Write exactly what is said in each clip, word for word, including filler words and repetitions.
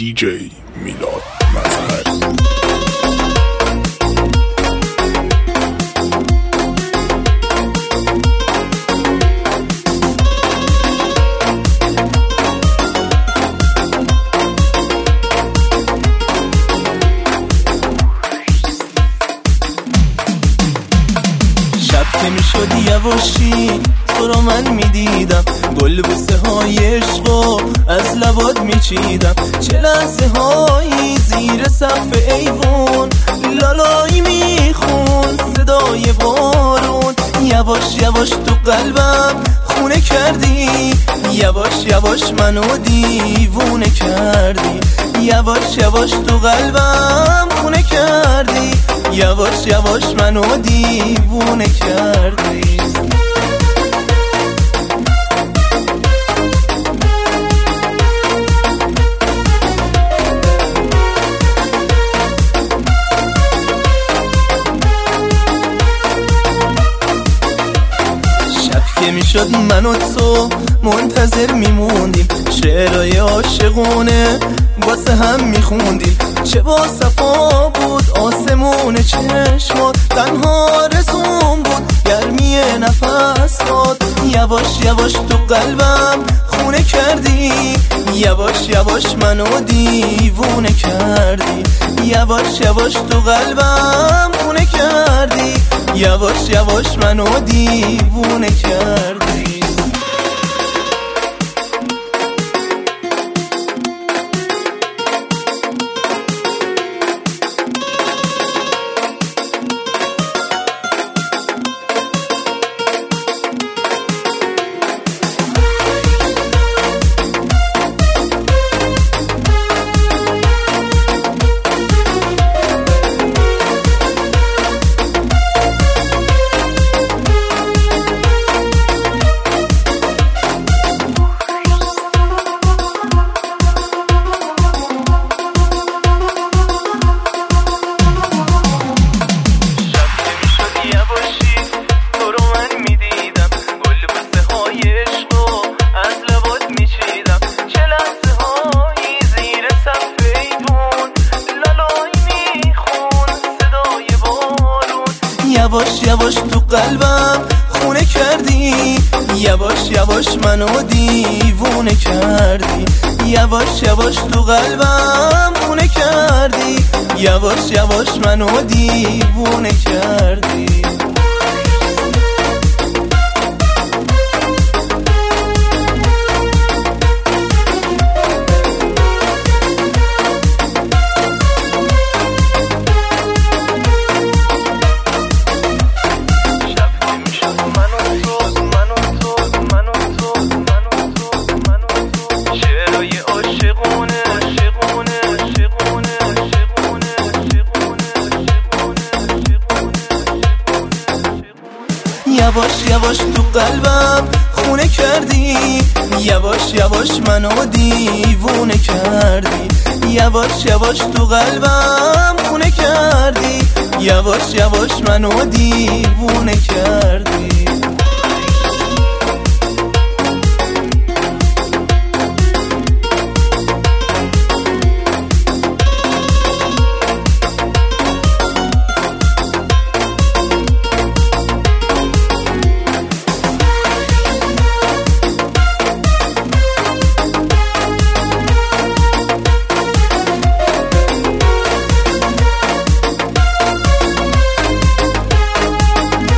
دی جی میلاد مظهری. که میشد یواشی تو رو من میدیدم، گل بوسه های عشق و از لبات میچیدم، چه لحظه هایی زیر سقف ایوون لالایی میخون صدای بارون، یواش یواش تو قلبم خونه کردی، یواش یواش منو دیوونه کردی، یواش یواش تو قلبم خونه کردی، یواش یواش منو دیوونه کردی. شب که میشد من و تو منتظر میموندیم، شعرهای عاشقونه واسه هم میخوندیم، چه با صفا بود آسمون چشمات، تنها رسون بود گرمی نفس داد، یواش یواش تو قلبم خونه کردی، یواش یواش منو دیوونه کردی، یواش یواش تو قلبم خونه کردی، یواش یواش منو دیوونه کردی. یواش یواش تو قلبم خونه کردی، یواش یواش منو دیوونه کردی، یواش یواش تو قلبم خونه کردی، یواش یواش منو دیوونه کردی. یواش یواش تو قلبم خونه کردی، یواش یواش منو دیوونه کردی، یواش یواش تو قلبم خونه کردی، یواش یواش منو دیوونه کردی.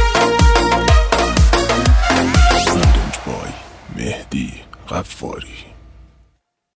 مهدی غفاری.